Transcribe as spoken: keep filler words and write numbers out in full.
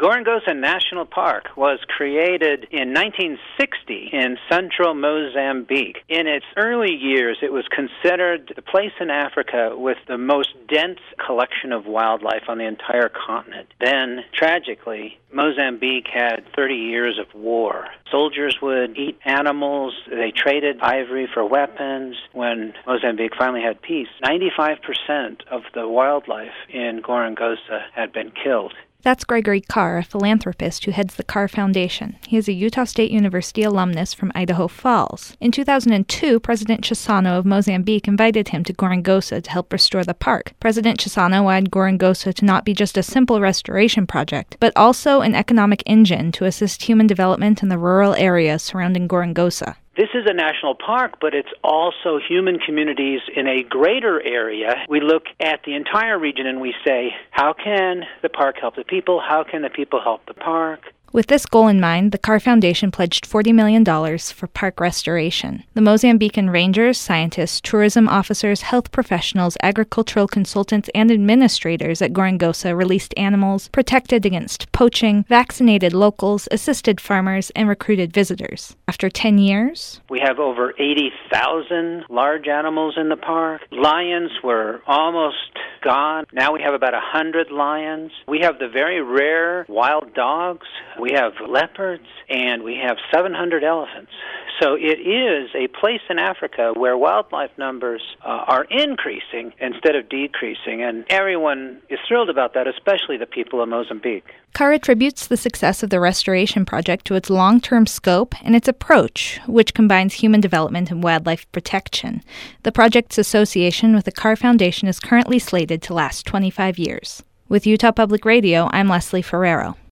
Gorongosa National Park was created in nineteen sixty in central Mozambique. In its early years, it was considered the place in Africa with the most dense collection of wildlife on the entire continent. Then, tragically, Mozambique had thirty years of war. Soldiers would eat animals. They traded ivory for weapons. When Mozambique finally had peace, ninety-five percent of the wildlife in Gorongosa had been killed. That's Gregory Carr, a philanthropist who heads the Carr Foundation. He is a Utah State University alumnus from Idaho Falls. In two thousand two, President Chissano of Mozambique invited him to Gorongosa to help restore the park. President Chissano wanted Gorongosa to not be just a simple restoration project, but also an economic engine to assist human development in the rural areas surrounding Gorongosa. This is a national park, but it's also human communities in a greater area. We look at the entire region and we say, how can the park help the people? How can the people help the park? With this goal in mind, the Carr Foundation pledged forty million dollars for park restoration. The Mozambican rangers, scientists, tourism officers, health professionals, agricultural consultants, and administrators at Gorongosa released animals, protected against poaching, vaccinated locals, assisted farmers, and recruited visitors. After ten years, we have over eighty thousand large animals in the park. Lions were almost gone. Now we have about one hundred lions. We have the very rare wild dogs. We have leopards, and we have seven hundred elephants. So it is a place in Africa where wildlife numbers uh, are increasing instead of decreasing, and everyone is thrilled about that, especially the people of Mozambique. Carr attributes the success of the restoration project to its long-term scope and its approach, which combines human development and wildlife protection. The project's association with the Carr Foundation is currently slated to last twenty-five years. With Utah Public Radio, I'm Leslie Ferrero.